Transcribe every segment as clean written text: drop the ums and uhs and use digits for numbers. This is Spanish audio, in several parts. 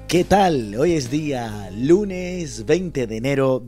¿Qué tal? Hoy es día lunes 20 de enero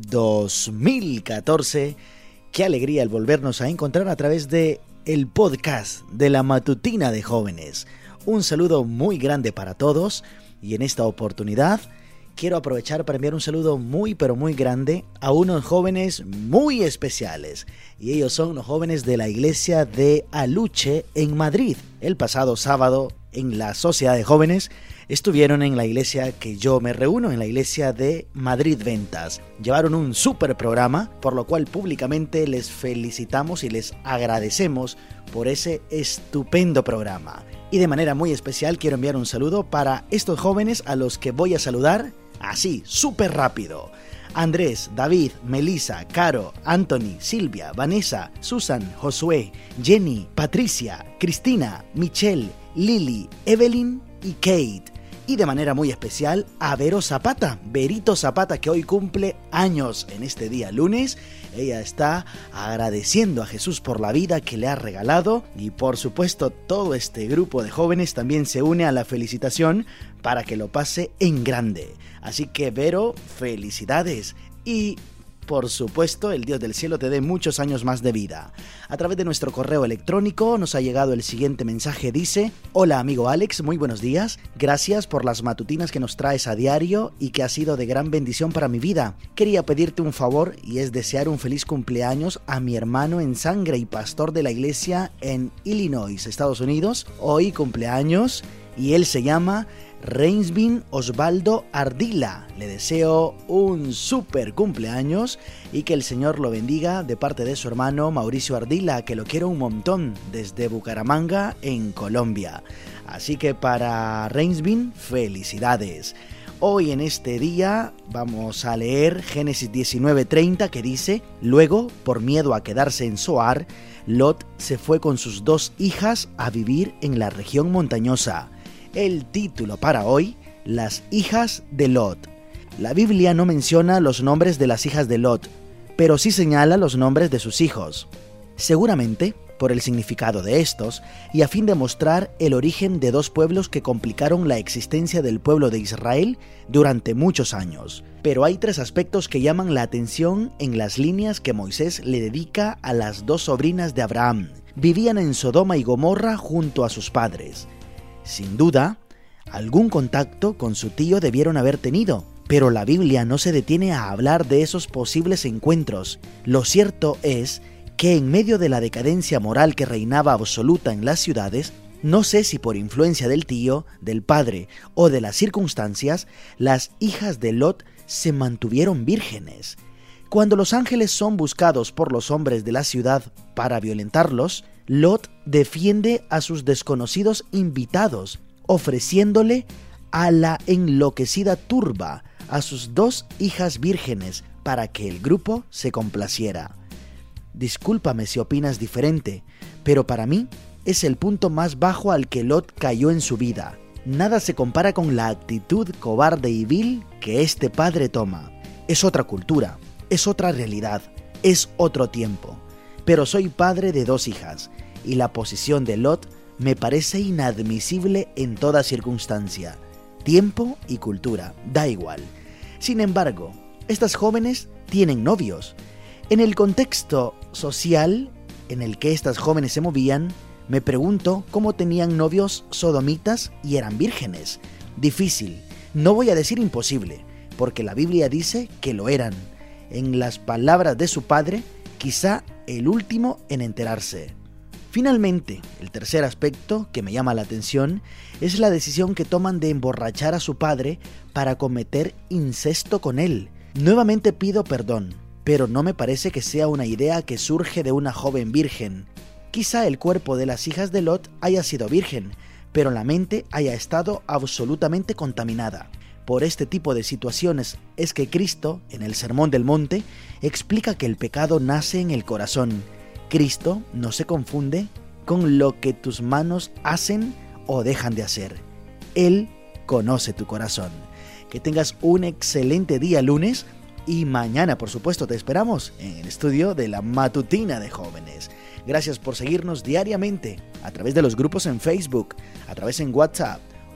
2014. Qué alegría el volvernos a encontrar a través de el podcast de la Matutina de Jóvenes. Un saludo muy grande para todos y en esta oportunidad quiero aprovechar para enviar un saludo muy pero muy grande a unos jóvenes muy especiales. Y ellos son los jóvenes de la iglesia de Aluche en Madrid. El pasado sábado en la Sociedad de Jóvenes estuvieron en la iglesia que yo me reúno, en la iglesia de Madrid Ventas. Llevaron un súper programa, por lo cual públicamente les felicitamos y les agradecemos por ese estupendo programa. Y de manera muy especial quiero enviar un saludo para estos jóvenes a los que voy a saludar así, súper rápido. Andrés, David, Melissa, Caro, Anthony, Silvia, Vanessa, Susan, Josué, Jenny, Patricia, Cristina, Michelle, Lily, Evelyn y Kate. Y de manera muy especial a Vero Zapata, Verito Zapata, que hoy cumple años en este día lunes. Ella está agradeciendo a Jesús por la vida que le ha regalado y por supuesto todo este grupo de jóvenes también se une a la felicitación para que lo pase en grande. Así que Vero, felicidades y por supuesto, el Dios del cielo te dé muchos años más de vida. A través de nuestro correo electrónico nos ha llegado el siguiente mensaje. Dice: hola amigo Alex, muy buenos días. Gracias por las matutinas que nos traes a diario y que ha sido de gran bendición para mi vida. Quería pedirte un favor y es desear un feliz cumpleaños a mi hermano en sangre y pastor de la iglesia en Illinois, Estados Unidos. Hoy cumpleaños y él se llama Reinsbin Osvaldo Ardila. Le deseo un súper cumpleaños y que el Señor lo bendiga de parte de su hermano Mauricio Ardila, que lo quiero un montón desde Bucaramanga en Colombia. Así que para Reinsbin, felicidades. Hoy en este día vamos a leer Génesis 19:30 que dice: luego, por miedo a quedarse en Zoar, Lot se fue con sus 2 hijas a vivir en la región montañosa. El título para hoy: las hijas de Lot. La Biblia no menciona los nombres de las hijas de Lot, pero sí señala los nombres de sus hijos. Seguramente por el significado de estos y a fin de mostrar el origen de 2 pueblos que complicaron la existencia del pueblo de Israel durante muchos años. Pero hay 3 aspectos que llaman la atención en las líneas que Moisés le dedica a las 2 sobrinas de Abraham. Vivían en Sodoma y Gomorra junto a sus padres. Sin duda, algún contacto con su tío debieron haber tenido, pero la Biblia no se detiene a hablar de esos posibles encuentros. Lo cierto es que en medio de la decadencia moral que reinaba absoluta en las ciudades, no sé si por influencia del tío, del padre o de las circunstancias, las hijas de Lot se mantuvieron vírgenes. Cuando los ángeles son buscados por los hombres de la ciudad para violentarlos, Lot defiende a sus desconocidos invitados, ofreciéndole a la enloquecida turba a sus 2 hijas vírgenes para que el grupo se complaciera. Discúlpame si opinas diferente, pero para mí es el punto más bajo al que Lot cayó en su vida. Nada se compara con la actitud cobarde y vil que este padre toma. Es otra cultura, es otra realidad, es otro tiempo. Pero soy padre de 2 hijas, y la posición de Lot me parece inadmisible en toda circunstancia. Tiempo y cultura, da igual. Sin embargo, estas jóvenes tienen novios. En el contexto social en el que estas jóvenes se movían, me pregunto cómo tenían novios sodomitas y eran vírgenes. Difícil, no voy a decir imposible, porque la Biblia dice que lo eran. En las palabras de su padre, quizá el último en enterarse. Finalmente, el tercer aspecto que me llama la atención es la decisión que toman de emborrachar a su padre para cometer incesto con él. Nuevamente pido perdón, pero no me parece que sea una idea que surge de una joven virgen. Quizá el cuerpo de las hijas de Lot haya sido virgen, pero la mente haya estado absolutamente contaminada. Por este tipo de situaciones es que Cristo, en el Sermón del Monte, explica que el pecado nace en el corazón. Cristo no se confunde con lo que tus manos hacen o dejan de hacer. Él conoce tu corazón. Que tengas un excelente día lunes y mañana, por supuesto, te esperamos en el estudio de la Matutina de Jóvenes. Gracias por seguirnos diariamente a través de los grupos en Facebook, a través en WhatsApp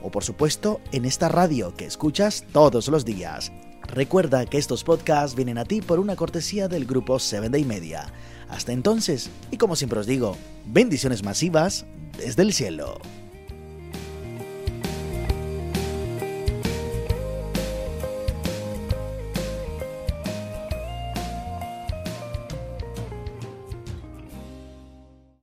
o por supuesto en esta radio que escuchas todos los días. Recuerda que estos podcasts vienen a ti por una cortesía del grupo 7 Day Media. Hasta entonces, y como siempre os digo, bendiciones masivas desde el cielo.